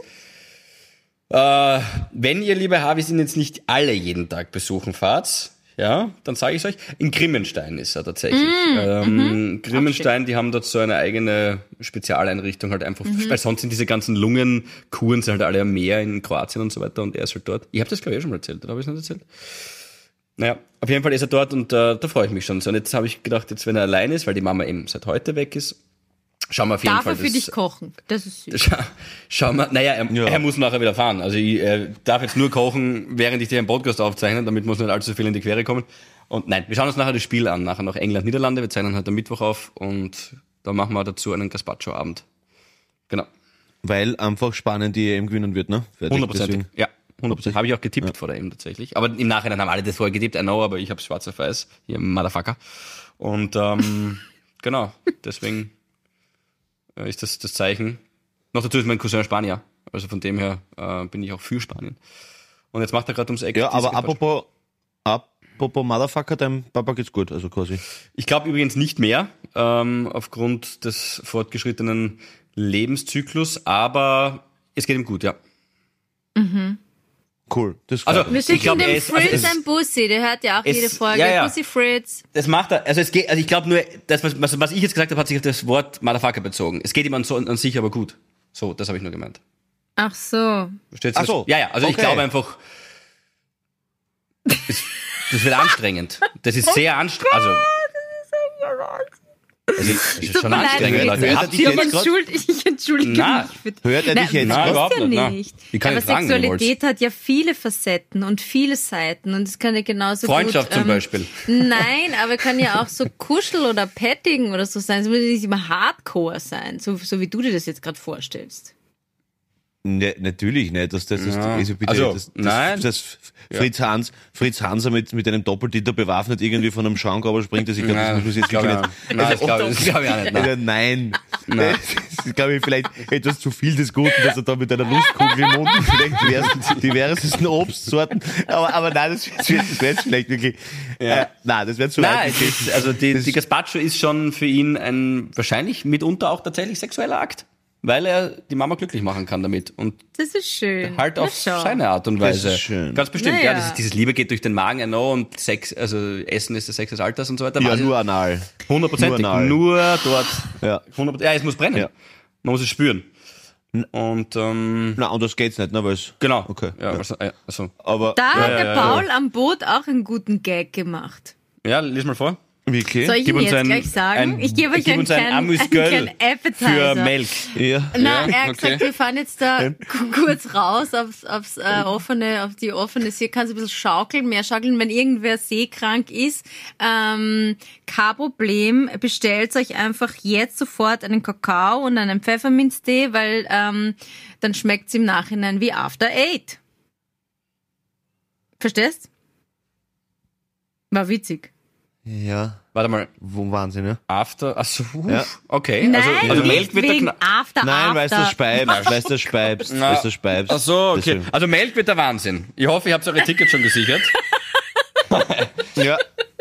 Äh, wenn ihr, liebe Harvis, ihn jetzt nicht alle jeden Tag besuchen fahrt, ja, dann sage ich es euch, in Grimmenstein ist er tatsächlich. Mm, ähm, mm, Grimmenstein, die haben dort so eine eigene Spezialeinrichtung halt einfach, mm-hmm. weil sonst sind diese ganzen Lungenkuren sind halt alle am Meer in Kroatien und so weiter und er ist halt dort. Ich habe das glaube ich schon mal erzählt, oder habe ich es nicht erzählt? Naja, auf jeden Fall ist er dort und äh, da freue ich mich schon. So, und jetzt habe ich gedacht, jetzt wenn er allein ist, weil die Mama eben seit heute weg ist, schauen wir auf jeden Darf Fall. Darf er für das, dich kochen? Das ist süß. Scha schauen wir, naja, er, ja. er muss nachher wieder fahren. Also ich äh, darf jetzt nur kochen, während ich dir einen Podcast aufzeichne, damit muss nicht allzu viel in die Quere kommen. Und nein, wir schauen uns nachher das Spiel an, nachher noch England, Niederlande, wir zeichnen heute am Mittwoch auf und da machen wir dazu einen Gazpacho-Abend. Genau. Weil einfach spannend die E M gewinnen wird, ne? hundert Prozent. Ja, hundert Prozent. Habe ich auch getippt ja. vor der E M tatsächlich. Aber im Nachhinein haben alle das vorher getippt, I know, aber ich habe schwarz auf weiß. Hier, Motherfucker. Und ähm, genau, deswegen ist das das Zeichen. Noch dazu ist mein Cousin Spanier. Also von dem her äh, bin ich auch für Spanien. Und jetzt macht er gerade ums Eck. Ja, aber apropos, apropos Motherfucker, deinem Papa geht's gut, also quasi. Ich glaube übrigens nicht mehr, ähm, aufgrund des fortgeschrittenen Lebenszyklus, aber es geht ihm gut, ja. Mhm. Cool. Das also, wir sind ich glaub, in dem es, Fritz also and Bussi, der hört ja auch es, jede Folge. Ja, ja. Bussi Fritz. Das macht er, also es geht, also ich glaube nur, das, was, was ich jetzt gesagt habe, hat sich auf das Wort Motherfucker bezogen. Es geht ihm an, so, an sich aber gut. So, das habe ich nur gemeint. Ach so. Versteht's? Ach so. Ja, ja, also okay. ich glaube einfach, es, das wird anstrengend. Das ist sehr anstrengend, also. Also, das ist Tut schon mir leid, anstrengend, Leute. ich, Habt ich, ihr ich, jetzt grad- entschuldige, ich entschuldige Nein. mich. Für, Hört er dich jetzt das Nein, ist überhaupt ja nicht, nein. nicht. Ich kann Aber nicht fragen, wenn du Sexualität hat ja viele Facetten und viele Seiten und es kann ja genauso Freundschaft gut... zum ähm, Beispiel. Nein, aber kann ja auch so Kuschel oder Petting oder so sein. Es muss ja nicht immer Hardcore sein, so, so wie du dir das jetzt gerade vorstellst. Ne, natürlich nicht, dass das, das, Ja. also bitte, Also, das, das, nein. das Fritz Hans, Fritz Hanser mit, mit einem Doppeltitel bewaffnet irgendwie von einem Schrankauber springt, das ich glaube, das muss jetzt glaub wirklich ich nicht. auch. Nein, das glaube ich, das glaub ich auch nicht. Also, Nein. nein. Nein. Das ist, glaube ich, vielleicht etwas zu viel des Guten, dass er da mit einer Lustkugel im Mund vielleicht diversen, diversesten Obstsorten, aber, aber nein, das wäre das wär jetzt vielleicht wirklich, Ja. äh, nein, das wäre zu Nein, weit. es ist, also die, die Gazpacho ist schon für ihn ein wahrscheinlich mitunter auch tatsächlich sexueller Akt, weil er die Mama glücklich machen kann damit und Das ist schön. halt Na auf schau. seine Art und Weise. Das ist schön. Ganz bestimmt, Naja. ja, das ist, dieses Liebe geht durch den Magen, I know, und Sex, also Essen ist der Sex des Alters und so weiter. Ja, Weiß ich- nur anal. hundertprozentig, nur anal. nur dort, Ja. hundert Prozent, ja, es muss brennen. Ja. Man muss es spüren. Und, ähm, Na, anders geht's nicht, ne, weil es, genau. Okay. Ja, Ja. Also, ja, also, aber, Da hat Ja, der ja, ja. Paul am Boot auch einen guten Gag gemacht. ja, lies mal vor. wirklich? Soll ich Gib ihn uns jetzt ein- gleich sagen? ein- ich gebe euch gib einen uns ein kleinen, einen Amüsgöl kleinen Appetizer. Für Melk. Ja. Na, Ja, er hat okay. gesagt, wir fahren jetzt da k- kurz raus aufs, aufs äh, offene, auf die offene See, kannst ein bisschen schaukeln, mehr schaukeln, wenn irgendwer seekrank ist. Ähm, kein Problem, bestellt euch einfach jetzt sofort einen Kakao und einen Pfefferminztee, weil ähm, dann schmeckt's im Nachhinein wie After Eight. Verstehst? War witzig. Ja. Warte mal, Wo Wahnsinn, ja? After, achso, Ja. okay. Nein, also, also nicht Melk wird der wegen Kna- After Nein, weil After. du speibst, weil du speibst, Na, weil du speibst. Ach so, okay. Deswegen. Also Melk wird der Wahnsinn. Ich hoffe, ihr habt eure Tickets schon gesichert. Ja.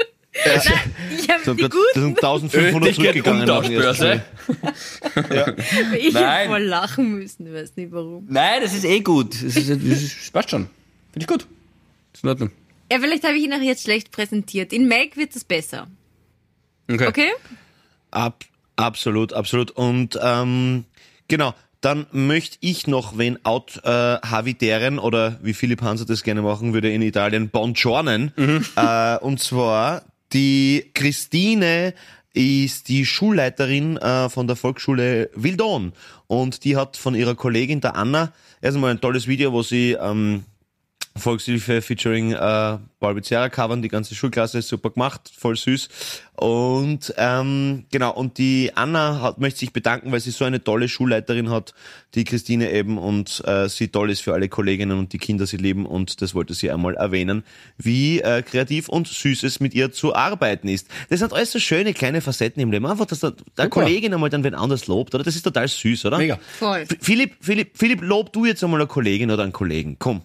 Ich habe So, die das guten, sind eintausendfünfhundert Ticket zurückgegangen. nach dem ersten Umtauschbörse. Spiel. ich Nein. habe voll lachen müssen, ich weiß nicht warum. Nein, das ist eh gut. Das, ist, das, ist, das passt schon. Finde ich gut. Ist in Ordnung. Ja, vielleicht habe ich ihn auch jetzt schlecht präsentiert. In Melk wird es besser. Okay. Okay? Ab, absolut, absolut. Und ähm, genau, dann möchte ich noch wen out äh, haviteren oder wie Philipp Hanser das gerne machen würde in Italien, Bongiornen. Mhm. Äh, und zwar die Christine ist die Schulleiterin äh, von der Volksschule Wildon und die hat von ihrer Kollegin der Anna erstmal ein tolles Video, wo sie ähm, Volkshilfe featuring äh, Barbizera covern, die ganze Schulklasse ist super gemacht, voll süß. Und ähm, genau, und die Anna hat, möchte sich bedanken, weil sie so eine tolle Schulleiterin hat, die Christine eben, und äh, sie toll ist für alle Kolleginnen und die Kinder sie lieben, und das wollte sie einmal erwähnen, wie äh, kreativ und süß es mit ihr zu arbeiten ist. Das sind alles so schöne kleine Facetten im Leben. Einfach, dass der, der Kollegin einmal dann wen anders lobt, oder? Das ist total süß, oder? Mega. Voll. F- Philipp, Philipp, Philipp, lob du jetzt einmal eine Kollegin oder einen Kollegen. Komm.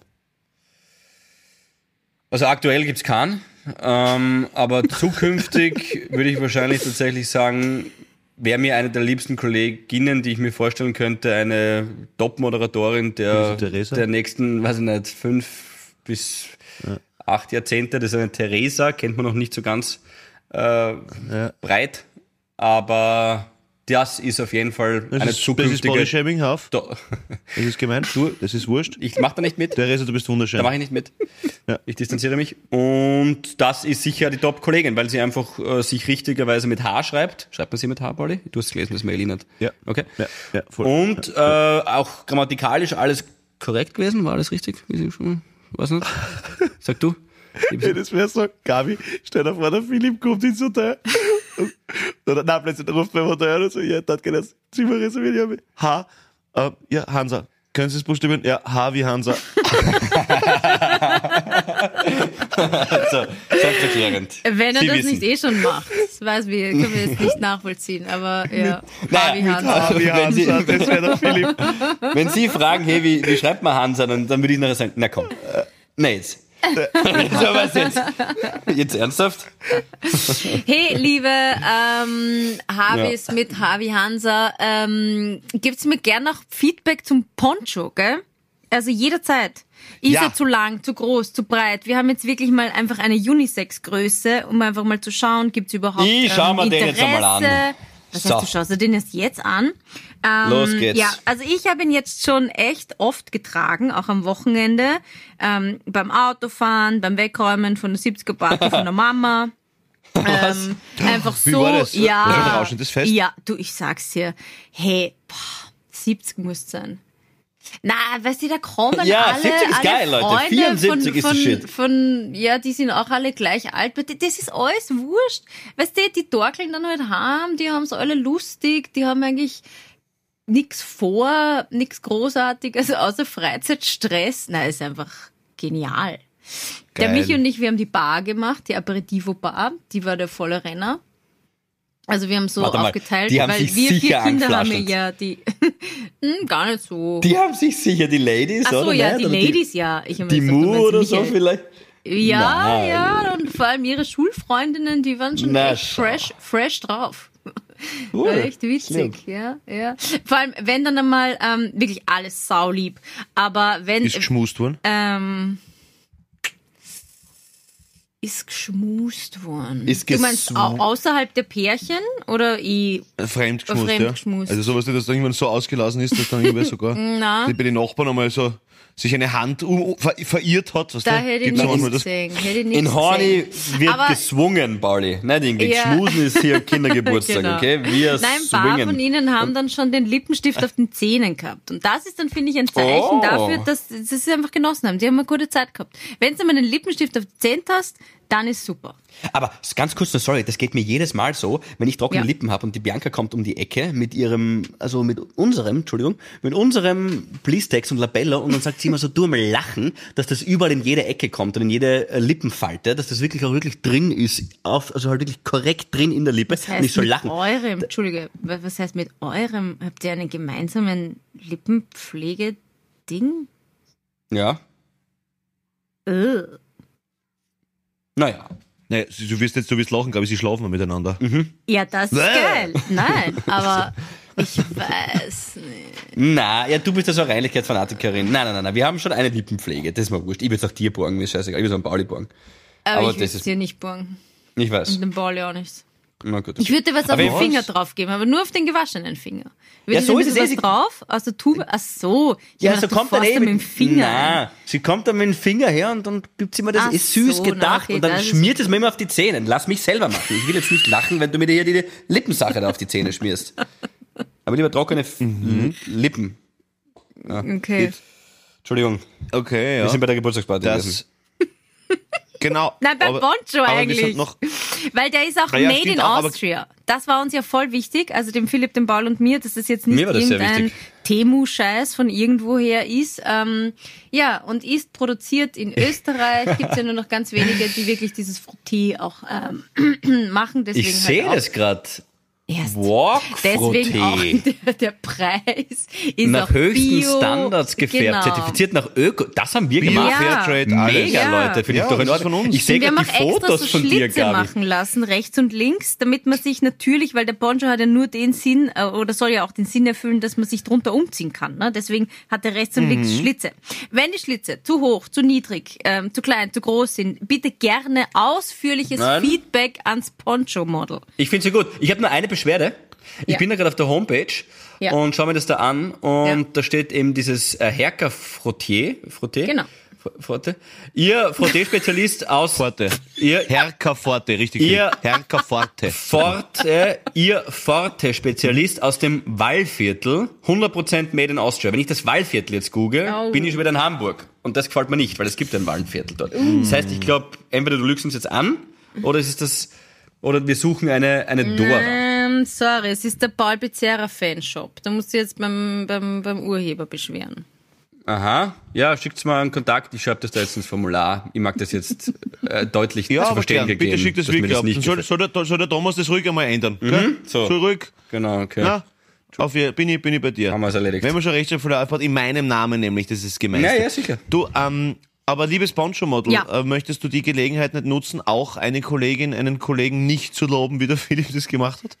Also aktuell gibt's keinen, ähm, aber zukünftig würde ich wahrscheinlich tatsächlich sagen, wäre mir eine der liebsten Kolleginnen, die ich mir vorstellen könnte, eine Top-Moderatorin der, Wie ist die Theresa? der nächsten, weiß ich nicht, fünf bis acht Jahrzehnte. Das ist eine Theresa, kennt man noch nicht so ganz äh, breit, aber das ist auf jeden Fall Das eine ist, das ist zukünftige... Bodyshaming, Hauf. Do- Das ist gemeint. Du, das ist wurscht. ich mach da nicht mit. Theresa, du bist wunderschön. Da mache ich nicht mit. Ja. Ich distanziere mich. Und das ist sicher die Top-Kollegin, weil sie einfach äh, sich richtigerweise mit H schreibt. Schreibt man sie mit H, Pauli? Du hast es gelesen, das Mail nicht. Ja. Okay. Ja, ja, voll. Und äh, auch grammatikalisch alles korrekt gewesen. War alles richtig? Wie sie schon, weiß nicht. Sag du. Ja, das wäre so, Gabi, stell dir vor, der Philipp kommt ins Hotel. Und, oder, nein, plötzlich ruft beim Hotel an und so, ja, dort geht das Zimmer reserviert, ja, H, äh, ja, Hansa. Können Sie es buchstabieren? Ja, H wie Hansa. So, selbsterklärend. Wenn er Sie das wissen. nicht eh schon macht, das weiß wir, können wir jetzt nicht nachvollziehen, aber ja, Naja, Fabi mit Hansa. H wie Wenn Sie- Hansa, das wäre der Philipp. Wenn Sie fragen, hey, wie, wie schreibt man Hansa, dann, dann würde ich nachher sagen, na komm. Nee, jetzt. So, was jetzt? Jetzt ernsthaft? Hey, liebe ähm, Habis mit Havi Hansa, ähm, gibt's mir gern noch Feedback zum Poncho, gell? Also jederzeit. Ist Ja. er zu lang, zu groß, zu breit? Wir haben jetzt wirklich mal einfach eine Unisex-Größe, um einfach mal zu schauen, gibt's überhaupt Ich schau ähm, mir den Interesse? jetzt einmal an. Was So. heißt, du schaust dir den erst jetzt an? Ähm, Los geht's. Ja, also ich habe ihn jetzt schon echt oft getragen, auch am Wochenende, ähm, beim Autofahren, beim Wegräumen von der siebziger Party von der Mama. Ähm, einfach Wie so, war das? ja. War schon ein rauschendes Fest? Ja, du, ich sag's dir. Hey, boah, siebzig muss sein. Na, weißt du, da kommen Ja, alle, siebzig ist alle geil, Leute. Freunde vierundsiebzig ist von, der von, Shit. von, ja, die sind auch alle gleich alt. Das ist alles wurscht. Weißt du, die torkeln dann halt heim, die haben's alle lustig, die haben eigentlich nix vor, nix Großartiges, außer Freizeitstress. Nein, ist einfach genial. Der Geil. Michi und ich, wir haben die Bar gemacht, die Aperitivo-Bar, die war der volle Renner. Also wir haben so Warte mal, aufgeteilt, die haben weil sich wir vier sicher Kinder haben angeflaschelt. ja die hm, gar nicht so. Die haben sich sicher, die Ladies, Ach so, oder? ja, nicht? die Oder Ladies, ja. Ich hab Die, mir die gesagt, du Mu meinst oder so Michael. vielleicht? Ja, Nein. ja, und vor allem ihre Schulfreundinnen, die waren schon Na, echt schau. fresh, fresh drauf. Cool. War echt witzig, ja, ja. Vor allem, wenn dann einmal ähm, wirklich alles saulieb, aber wenn Ist geschmust worden? ähm, ist geschmust worden. Ist du meinst geswu- au außerhalb der Pärchen oder i Fremd geschmust, fremd ja. geschmust. Also sowas, dass dann irgendwann so ausgelassen ist, dass dann irgendwer sogar Na. die bei den Nachbarn einmal so sich eine Hand um, um, ver, verirrt hat. Was Da hätte ich Gibt's auch nichts manchmal das? gesehen. Hätte ich nichts In Horny gesehen. wird Aber- geswungen, Pauli. Nicht irgendwie Ja. geschmusen ist hier Kindergeburtstag, Genau. okay? Wir Nein, ein paar swingen. von ihnen haben dann schon den Lippenstift auf den Zähnen gehabt. Und das ist dann, finde ich, ein Zeichen Oh. dafür, dass dass sie einfach genossen haben. Die haben eine gute Zeit gehabt. Wenn du mal den Lippenstift auf die Zähne hast, dann ist super. Aber ganz kurz noch, sorry, das geht mir jedes Mal so, wenn ich trockene Ja. Lippen habe und die Bianca kommt um die Ecke mit ihrem, also mit unserem, Entschuldigung, mit unserem Blistex und Labello und dann sagt sie immer so, du mal lachen, dass das überall in jede Ecke kommt und in jede äh, Lippenfalte, dass das wirklich auch wirklich drin ist, auf, also halt wirklich korrekt drin in der Lippe Was heißt und ich soll mit lachen. eurem, Entschuldige, wa- was heißt mit eurem, habt ihr einen gemeinsamen Lippenpflege-Ding? Ja, Äh. naja. Nee, du wirst jetzt, du wirst lachen, glaube ich, sie schlafen mal miteinander. Ja, das ist Bäh. geil. Nein, aber ich weiß nicht. Na, ja, du bist ja so eine Reinlichkeitsfanatikerin. Nein, nein, nein, nein, wir haben schon eine Lippenpflege, das ist mir wurscht. Ich will es auch dir borgen, mir ist scheißegal, ich will es an Pauli borgen. Aber, Aber ich würde das es ist- dir nicht borgen. Ich weiß. Und den Ball ja auch nicht. Na gut. Ich würde dir was auf Aber den ich- Finger drauf geben, aber nur auf den gewaschenen Finger. Würde Ja, ich so ein ist es bisschen eh. was drauf, aus der Tube. Ach so. Ich Ja, dachte, so du kommt dann fasst eh mit dem Finger. Nein, sie kommt dann mit dem Finger her und dann gibt sie mir das, Ach ist süß so, na, gedacht okay, und dann das ist schmiert es mir immer auf die Zähne. Lass mich selber machen. Ich will jetzt nicht lachen, wenn du mir hier die Lippensache da auf die Zähne schmierst. Aber lieber trockene F Mhm. Lippen. Ja, Okay. geht. Entschuldigung, Okay, ja. wir sind bei der Geburtstagsparty gewesen. Das, genau. Nein, bei aber- Boncho aber wir eigentlich. sind noch, Weil der ist auch Ja, ja, made stimmt in auch, aber- Austria. Das war uns ja voll wichtig, also dem Philipp, dem Paul und mir, dass das jetzt nicht Mir war das sehr irgendein wichtig. Temu-Scheiß von irgendwoher ist. Ähm, ja, und ist produziert in Österreich. Gibt's ja nur noch ganz wenige, die wirklich dieses Frotté auch ähm, machen. Deswegen Ich sehe halt auch das gerade. erst. Walk Deswegen auch Frotté. der, der Preis ist Nach auch höchsten Bio, Standards gefärbt, genau. zertifiziert nach Öko. Das haben wir Bio, gemacht. Ja. Fairtrade, alles. Mega, Ja. Leute, finde Ja, ich doch in das ist Ordnung. von uns. Ich sehe Und wir haben gerade auch die extra Fotos so von dir, Schlitze Gabi. machen lassen, rechts und links, damit man sich natürlich, weil der Poncho hat ja nur den Sinn, äh, oder soll ja auch den Sinn erfüllen, dass man sich drunter umziehen kann. Ne? Deswegen hat er rechts und links Schlitze. Wenn die Schlitze zu hoch, zu niedrig, ähm, zu klein, zu groß sind, bitte gerne ausführliches Nein. Feedback ans Poncho-Model. Ich finde sie gut. Ich habe nur eine Beschwerde. Ich Ja. bin da gerade auf der Homepage Ja. und schaue mir das da an und Ja. da steht eben dieses äh, Herka Frotté. Frotté? Genau. F- Frotté. Ihr Frotté-Spezialist aus Forte. Ihr Herka Forte, richtig. Ihr- viel. Herka Forte. Forte, ihr Forte-Spezialist aus dem Wallviertel, hundert Prozent made in Austria. Wenn ich das Wallviertel jetzt google, Oh. bin ich schon wieder in Hamburg. Und das gefällt mir nicht, weil es gibt ein Wallviertel dort. Das heißt, ich glaube, entweder du lügst uns jetzt an, oder es ist das, oder wir suchen eine, eine Dora. Ähm, sorry, es ist der Paul Becerra Fanshop. Da musst du jetzt beim, beim, beim Urheber beschweren. Aha, ja, schickt's mal einen Kontakt, ich schreibe das da jetzt ins Formular. Ich mag das jetzt äh, deutlich Ja, zu aber verstehen gern. Bitte gegeben, schick das dass mir wirklich ab. nicht Dann soll, gefällt. soll, der, soll der Thomas das ruhig einmal ändern. gell? so. So ruhig. Genau, okay. Na, auf, ihr- bin, ich, bin ich bei dir. Haben wir's erledigt. Wenn man schon Rechtschreibfehler hat, in meinem Namen nämlich, das ist gemeint. Ja, ja, sicher. Du, ähm, aber liebes Poncho-Model, Ja. äh, möchtest du die Gelegenheit nicht nutzen, auch eine Kollegin, einen Kollegen nicht zu loben, wie der Philipp das gemacht hat?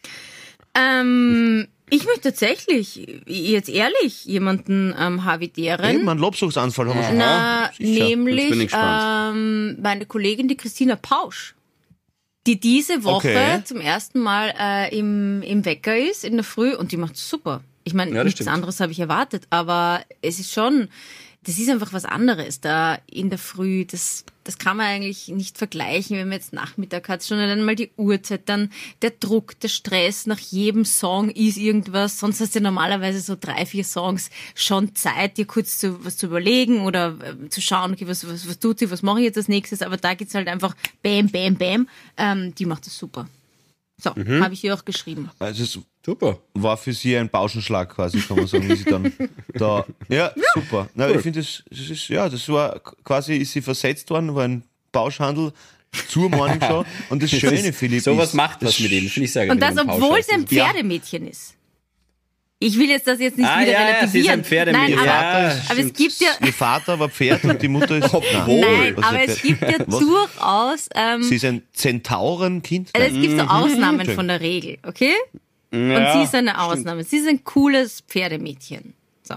Ähm, ich möchte tatsächlich, jetzt ehrlich, jemanden ähm, havidieren. Eben, einen Lobsuchsanfall haben wir schon. Na, sicher. Jetzt bin ich nämlich gespannt. ähm, meine Kollegin, die Christina Pausch, die diese Woche Okay. zum ersten Mal äh, im, im Wecker ist, in der Früh, und die macht super. Ich meine, Ja, das nichts stimmt. anderes habe ich erwartet, aber es ist schon, das ist einfach was anderes da in der Früh, das, das kann man eigentlich nicht vergleichen, wenn man jetzt Nachmittag hat, schon dann mal die Uhrzeit, dann der Druck, der Stress, nach jedem Song ist irgendwas, sonst hast du ja normalerweise so drei, vier Songs schon Zeit, dir kurz zu, was zu überlegen oder äh, zu schauen, okay, was, was, was tut sie, was mache ich jetzt als nächstes, aber da geht's halt einfach bam, bam, bam, ähm, die macht das super. So, mhm. habe ich hier auch geschrieben. Also es super. War für sie ein Pauschenschlag quasi, kann man sagen, wie sie dann da, ja, super. Na, cool. Ich finde, das, das ist, ja, das war quasi, ist sie versetzt worden, war ein Pauschhandel zur Morningshow und das, das Schöne, Philipp, sowas macht was mit ihm, finde ich sehr Und das, obwohl sie ein Pferdemädchen ja. ist. Ich will jetzt das jetzt nicht ah, wieder ja, relativieren. Ja, Nein, aber, ja, aber es gibt ja... Ihr Vater war Pferd und die Mutter ist... Obwohl. Nein, was aber es gibt ja was? durchaus... Ähm, sie ist ein Zentaurenkind. Also es gibt so Ausnahmen von der Regel, okay? Ja, und sie ist eine Ausnahme. Stimmt. Sie ist ein cooles Pferdemädchen. So.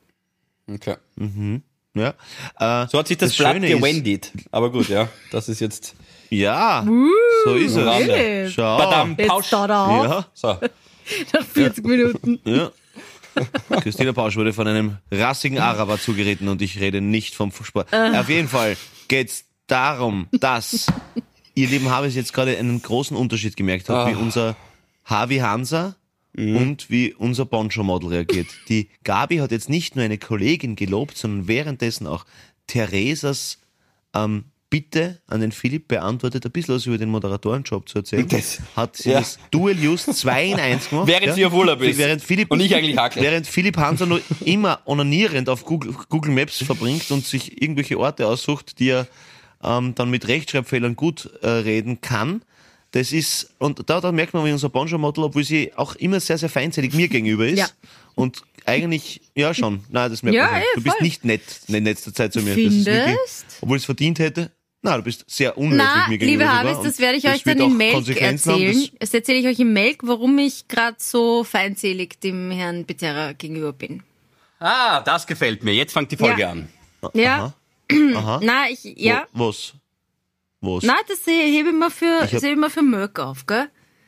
Okay. Mhm. Ja. Äh, so hat sich das, das Blatt gewendet. Aber gut, ja, das ist jetzt... Ja, uh, so ist es. Schau. Badam, Pausch. Ja. So. Nach vierzig ja. Minuten. Ja. Christina Pausch wurde von einem rassigen Araber zugeritten und ich rede nicht vom Sport. Uh. Auf jeden Fall geht's darum, dass ihr lieben Habis jetzt gerade einen großen Unterschied gemerkt habt, uh. wie unser Harvey Hansa mhm. und wie unser Poncho-Model reagiert. Die Gabi hat jetzt nicht nur eine Kollegin gelobt, sondern währenddessen auch Theresas ähm, Bitte an den Philipp beantwortet, ein bisschen was über den Moderatorenjob zu erzählen. Das, hat sie ja. das Dual Use zwei in eins gemacht. Während ja? sie auf Urlaub ist. Während Philipp, und ich eigentlich hacke. Während Philipp Hanser nur immer onanierend auf Google, Google Maps verbringt und sich irgendwelche Orte aussucht, die er ähm, dann mit Rechtschreibfehlern gut äh, reden kann. Das ist, und da, da merkt man, wie unser Bonjour-Model, obwohl sie auch immer sehr, sehr feindselig mir gegenüber ist. Ja. Und eigentlich, ja schon, nein, das merkt ja, man. Ey, du bist nicht nett in letzter Zeit zu mir. Findest? Das ist wirklich, obwohl ich es verdient hätte. Na, du bist sehr unhöflich Na, mir gegenüber. Liebe Habis, das werde ich euch dann in Melk erzählen. Das erzähle ich euch in Melk, warum ich gerade so feindselig dem Herrn Becerra gegenüber bin. Ah, das gefällt mir. Jetzt fängt die Folge ja. an. Ja. Aha. Aha. Na, ich, ja. Wo, was? Was? Na, das hebe ich mir für, ich hab... immer für Melk auf, gell?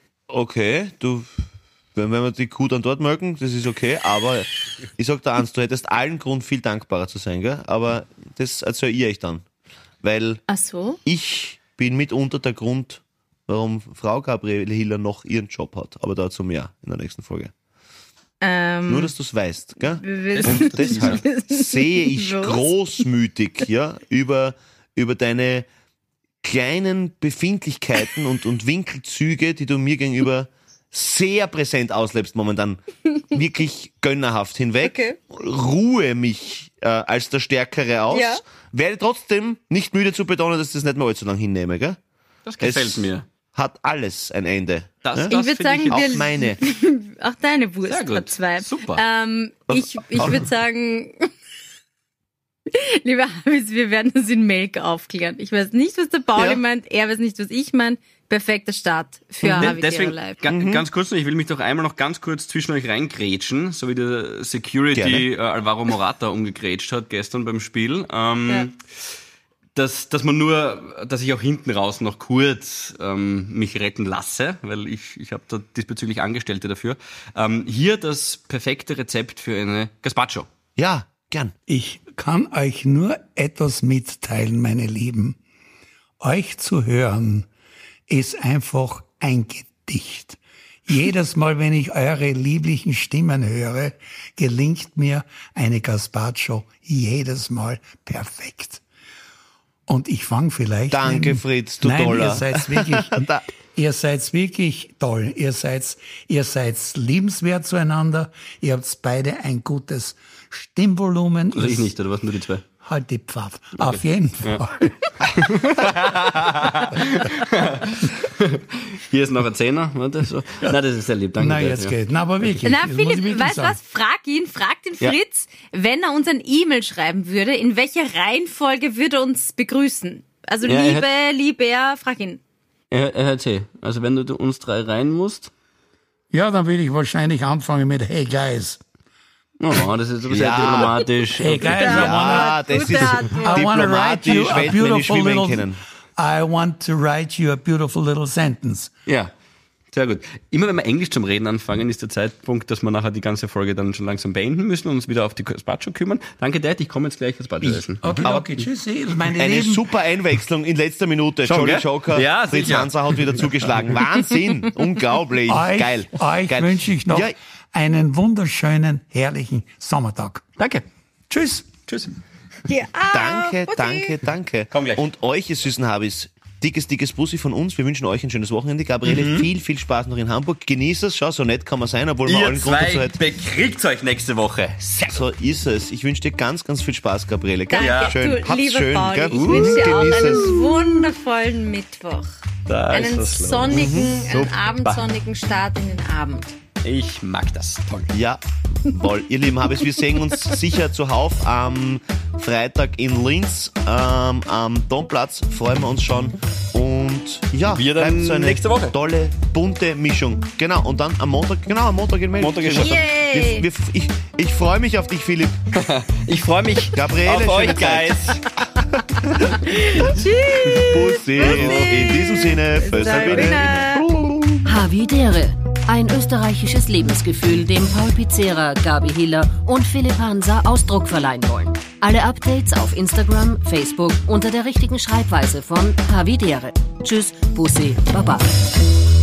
Okay, du, wenn, wenn wir die Kuh dann dort melken, das ist okay, aber ich sag da eins, du hättest allen Grund, viel dankbarer zu sein, gell? Aber das erzähle ich euch dann. Weil Ach so? ich bin mitunter der Grund, warum Frau Gabriele Hiller noch ihren Job hat. Aber dazu mehr in der nächsten Folge. Ähm, Nur, dass du es weißt. Gell? Und Und deshalb sehe ich Was? großmütig ja, über, über deine kleinen Befindlichkeiten und, und Winkelzüge, die du mir gegenüber sehr präsent auslebst momentan, wirklich gönnerhaft hinweg. Okay. Ruhe mich äh, als der Stärkere aus. Ja. Werde trotzdem nicht müde zu betonen, dass ich das nicht mehr allzu lang hinnehme. Gell? Das gefällt es mir. Hat alles ein Ende. Das, ja? das ich würde sagen, ich auch wir, meine. Auch deine Wurst Sehr gut. hat zwei. Super. Ähm, ich ich würde sagen, lieber Habis, wir werden das in Melk aufklären. Ich weiß nicht, was der Pauli ja. meint, er weiß nicht, was ich meine. Perfekter Start für mhm. Habis Deswegen, Live. Ga mhm. Ganz kurz noch, ich will mich doch einmal noch ganz kurz zwischen euch reingrätschen, so wie der Security äh, Alvaro Morata umgegrätscht hat gestern beim Spiel. Ähm, ja. dass, dass man nur, dass ich auch hinten raus noch kurz ähm, mich retten lasse, weil ich, ich habe da diesbezüglich Angestellte dafür. Ähm, hier das perfekte Rezept für eine Gazpacho. Ja, gern. Ich kann euch nur etwas mitteilen, meine Lieben. Euch zu hören ist einfach ein Gedicht. Jedes Mal, wenn ich eure lieblichen Stimmen höre, gelingt mir eine Gazpacho jedes Mal perfekt. Und ich fange vielleicht... Danke, neben, Fritz, du nein, Toller. Ihr seid wirklich, ihr seid wirklich toll. Ihr seid, ihr seid liebenswert zueinander. Ihr habt beide ein gutes Stimmvolumen. Also ich nicht, oder was nur die zwei? Halt die Pfaff. Okay. Auf jeden Fall. Ja. Hier ist noch ein Zehner. Warte, so. Ja. Nein, das ist sehr lieb. Danke. Nein, jetzt ja. geht. Na, aber wirklich. Na, Philipp, weißt du was? Frag ihn, frag den Fritz, ja. wenn er uns ein E-Mail schreiben würde, in welcher Reihenfolge würde er uns begrüßen? Also ja, Liebe, hat, Lieber, frag ihn. Er, er hat eh. Also wenn du uns drei rein musst. Ja, dann würde ich wahrscheinlich anfangen mit Hey Guys. Oh, das ist so sehr ja. diplomatisch. Hey guys, ja, das ist I want to write you a beautiful little, kennen. I want to write you a beautiful little sentence. Ja, Sehr gut. Immer wenn wir Englisch zum Reden anfangen, ist der Zeitpunkt, dass wir nachher die ganze Folge dann schon langsam beenden müssen und uns wieder auf die Gazpacho kümmern. Danke, Dad, ich komme jetzt gleich Gazpacho essen. Okay, Aber okay, tschüss. Meine Eine Lieben. super Einwechslung in letzter Minute. Schon, Jolly gell? Joker, Ja, Fritz sicher. Hanser hat wieder zugeschlagen. Wahnsinn, unglaublich, Euch, geil. euch geil. wünsche ich noch Ja, einen wunderschönen, herrlichen Sommertag. Danke. Tschüss. Tschüss. Ja, danke, Bussi. danke, danke. Komm gleich. Und euch, ihr süßen Habis, dickes, dickes Bussi von uns. Wir wünschen euch ein schönes Wochenende. Gabriele, Mhm. viel, viel Spaß noch in Hamburg. Genießt es. Schau, so nett kann man sein, obwohl man Ihr allen Grund dazu zwei hat. bekriegt euch nächste Woche. Sehr gut. So ist es. Ich wünsche dir ganz, ganz viel Spaß, Gabriele. Gell? Danke, Schön. du, Hab's lieber schön. Paul. Gell? Ich wünsche dir auch Genieß einen es. wundervollen Mittwoch. Da ist Einen was los. sonnigen, einen Super. abendsonnigen Start in den Abend. Ich mag das. Toll. Ja, wohl. Ihr Lieben Habis, wir sehen uns sicher zuhauf am Freitag in Linz, ähm, am Domplatz. Freuen wir uns schon. Und ja, Wir dann bleibt so eine nächste Woche. tolle, bunte Mischung. Genau, und dann am Montag, genau, am Montag in Melden. Montag ist schon. Yay! Wir, wir, ich ich freue mich auf dich, Philipp. Ich freue mich Gabriele, auf schöne euch, Zeit. Guys. Bussi. In diesem Sinne, Föster Sabina. Havidere. Ein österreichisches Lebensgefühl, dem Paul Pizzera, Gabi Hiller und Philipp Hansa Ausdruck verleihen wollen. Alle Updates auf Instagram, Facebook unter der richtigen Schreibweise von Havidere. Tschüss, Bussi, Baba.